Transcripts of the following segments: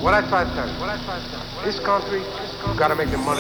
What I try to tell you, this country, you gotta make the money.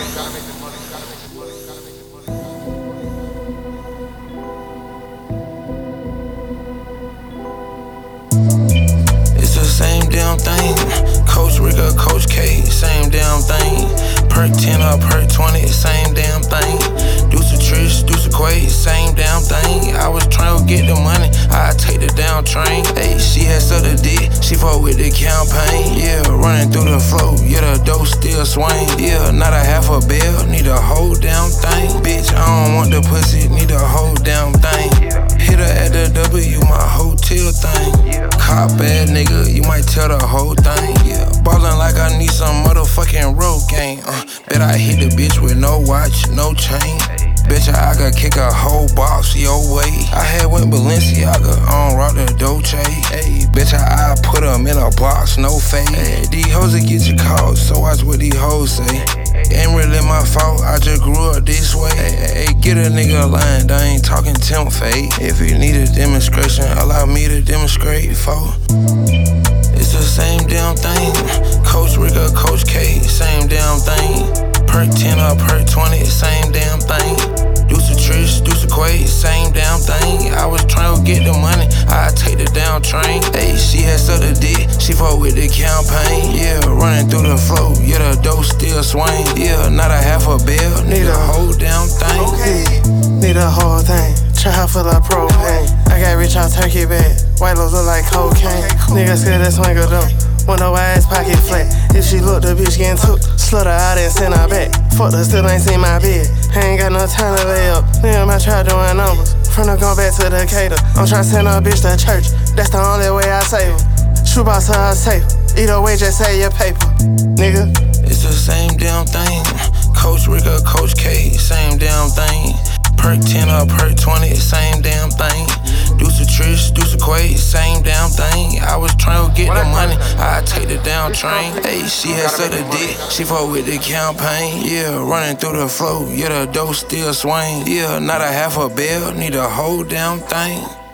It's the same damn thing. Coach Ricker, Coach K, same damn thing. Perk 10 or perk 20, same damn thing. Deuce of Trish, Deuce of Quay, same damn thing. I was trying to get the money, I take the down train. Hey, she had sucked a dick, she fought with the campaign. Yeah, running through the flow, yeah, the dough still swing. Yeah, not a half a bill, need a whole damn thing. Bitch, I don't want the pussy, need a whole damn thing. Hit her at the W, my hotel thing. Cop bad nigga, you might tell the whole thing. Yeah, ballin' like I need some motherfucking road game. Bet I hit the bitch with no watch, no chain. Bitch, I could kick a whole box your way. I had went Balenciaga on rock the Dolce. Hey, bitch, I put them in a box, no fade. Hey, these hoes will get you caught, so watch what these hoes say. Ain't really my fault, I just grew up this way. Hey, get a nigga a line, I ain't talking temp fade. If you need a demonstration, allow me to demonstrate for. It's the same damn thing. Coach Ricker, Coach K, same damn thing. Perk 10 or perk 20, same damn thing. Deuce of Trish, Deuce of Quay, same damn thing. I was trying to get the money, I take the down train. Hey, she had sucked a dick, she fought with the campaign. Yeah, running through the flow, yeah, the dough still swing. Yeah, not a half a bill, need a whole damn thing. Okay. Need a whole thing, trap full of propane. I got rich on turkey bag, white lows look like cocaine. Niggas scared to swing her though, want no ass pocket flat. If she look, the bitch getting took, slut her out and send her back. Fuck her, still ain't seen my bed, I ain't got no time to lay up. Nigga, my trap doing numbers, from the go back to Decatur. I'm tryna send a bitch to church, that's the only way I save her. Shoebox to her safe, either way just say your paper, nigga. It's the same damn thing. Coach Ricker, Coach K, same damn thing. Perk 10 or perk 20, same damn thing. Deuce of Trish, Deuce of Quay, same damn thing. I was trying to get the money, I take the down train. Hey, she had sucked a dick, she fought with the campaign. Yeah, running through the flow, yeah, the dough still swing. Yeah, not a half a bill, need a whole damn thing.